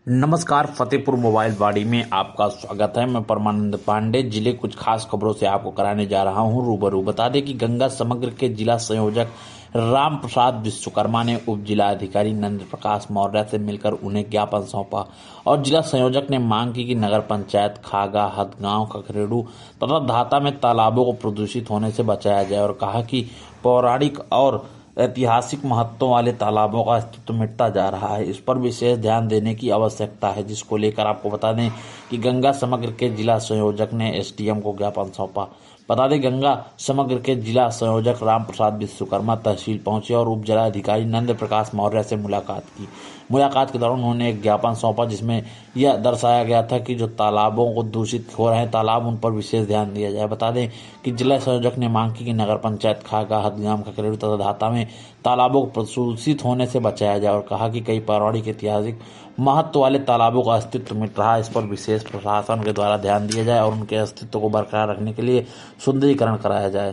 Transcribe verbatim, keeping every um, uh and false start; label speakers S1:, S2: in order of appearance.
S1: नमस्कार, फतेहपुर मोबाइल वाड़ी में आपका स्वागत है। मैं परमानंद पांडे जिले कुछ खास खबरों से आपको कराने जा रहा हूं रूबरू। बता दें कि गंगा समग्र के जिला संयोजक राम प्रसाद विश्वकर्मा ने उप जिला अधिकारी नंद प्रकाश मौर्य से मिलकर उन्हें ज्ञापन सौंपा और जिला संयोजक ने मांग की कि नगर पंचायत खागा, हदगांव, ककरेडू तथा धाता में तालाबों को प्रदूषित होने से बचाया जाए और कहा कि पौराणिक और ऐतिहासिक महत्व वाले तालाबों का अस्तित्व मिटता जा रहा है। इस पर विशेष ध्यान देने की आवश्यकता है, जिसको लेकर आपको बता दें कि गंगा समग्र के जिला संयोजक ने एसडीएम को ज्ञापन सौंपा। बता दें गंगा समग्र के जिला संयोजक राम प्रसाद विश्वकर्मा तहसील पहुंचे और उप जिला अधिकारी नंद प्रकाश मौर्य से मुलाकात की। मुलाकात के दौरान उन्होंने एक ज्ञापन सौंपा जिसमें यह दर्शाया गया था कि जो तालाबों को दूषित हो रहे हैं तालाब, उन पर विशेष ध्यान दिया जाए। बता दें कि जिला संयोजक ने मांग की कि नगर पंचायत खागा, हदगाम, ककरेडू तथा धाता में तालाबों को प्रदूषित होने से बचाया जाए और कहा कि कई पौराणिक ऐतिहासिक महत्व वाले तालाबों का अस्तित्व मिट रहा है। इस पर विशेष प्रशासन के द्वारा ध्यान दिया जाए और उनके अस्तित्व को बरकरार रखने के लिए सुंदरीकरण कराया जाए।